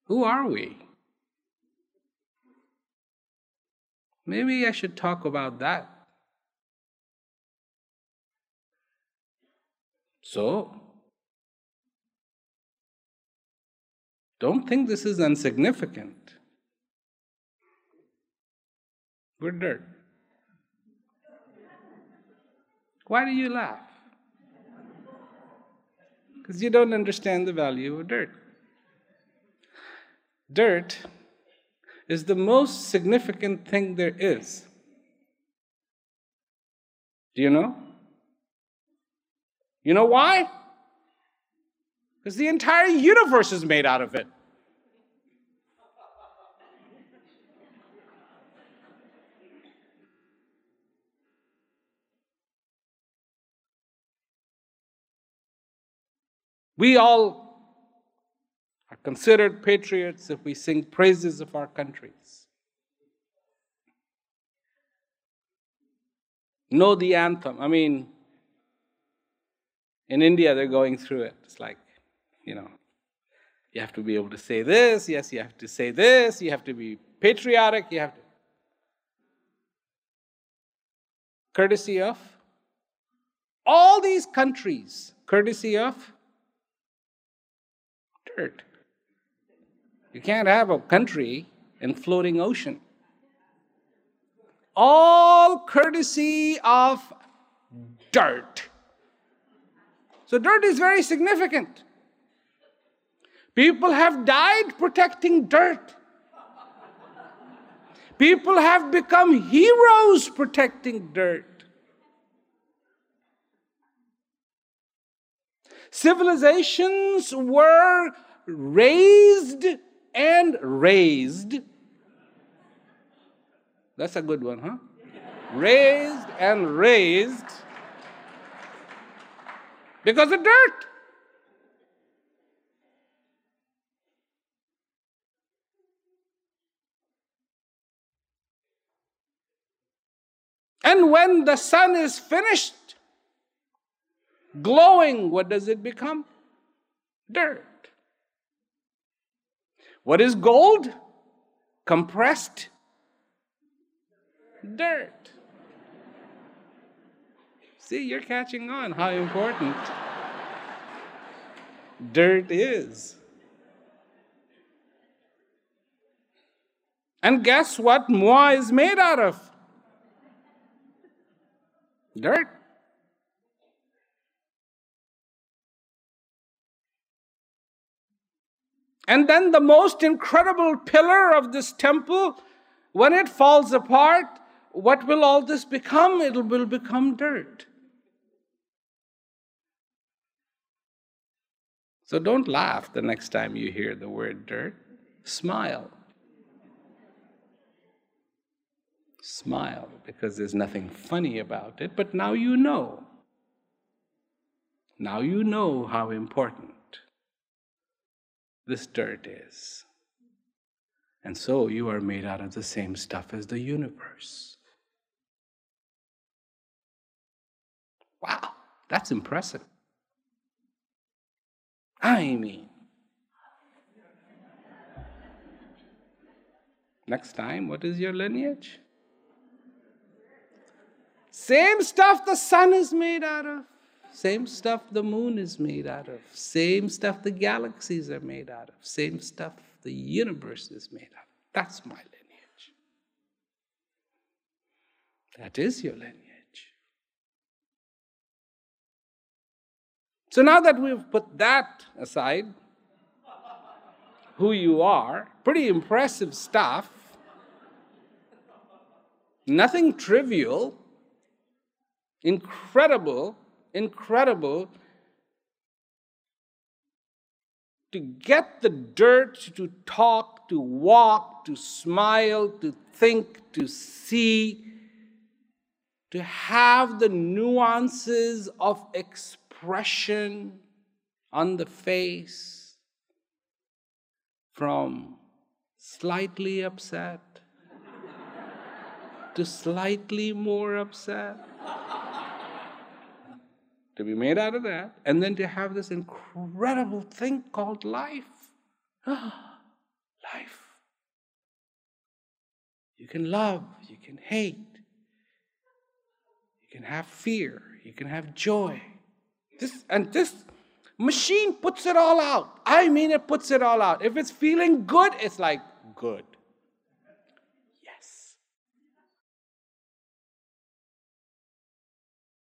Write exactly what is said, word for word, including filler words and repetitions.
Who are we? Maybe I should talk about that. So, don't think this is insignificant. We're dirt. Why do you laugh? Because you don't understand the value of dirt. Dirt is the most significant thing there is. Do you know? You know why? Because the entire universe is made out of it. We all are considered patriots if we sing praises of our countries. Know the anthem. I mean, in India, they're going through it. It's like, you know, you have to be able to say this, yes, you have to say this, you have to be patriotic, you have to. Courtesy of all these countries, courtesy of dirt. You can't have a country in floating ocean. All courtesy of dirt. So dirt is very significant. People have died protecting dirt. People have become heroes protecting dirt. Civilizations were raised and raised. That's a good one, huh? Raised and raised because of dirt. And when the sun is finished glowing, what does it become? Dirt. What is gold? Compressed dirt. See, you're catching on how important dirt is. And guess what moi is made out of? Dirt. And then the most incredible pillar of this temple, when it falls apart, what will all this become? It will become dirt. So don't laugh the next time you hear the word dirt. Smile. Smile, because there's nothing funny about it, but now you know. Now you know how important this dirt is. And so you are made out of the same stuff as the universe. Wow, that's impressive. I mean, next time, what is your lineage? Same stuff the sun is made out of. Same stuff the moon is made out of. Same stuff the galaxies are made out of. Same stuff the universe is made out of. That's my lineage. That is your lineage. So now that we've put that aside, who you are, pretty impressive stuff, nothing trivial, incredible, incredible, to get the dirt to talk, to walk, to smile, to think, to see, to have the nuances of expression on the face, from slightly upset to slightly more upset. To be made out of that, and then to have this incredible thing called life. life. You can love, you can hate, you can have fear, you can have joy. This and this machine puts it all out. I mean, it puts it all out. If it's feeling good, it's like good.